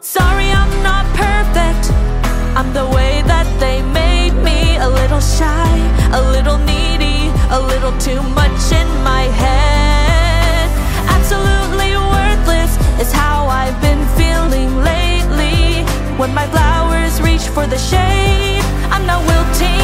Sorry, I'm not perfect. I'm the way that they made me. A little shy, a little needy, a little too much in my head. Absolutely worthless is how I've been feeling lately. When my flowers reach for the shade, I'm not wilting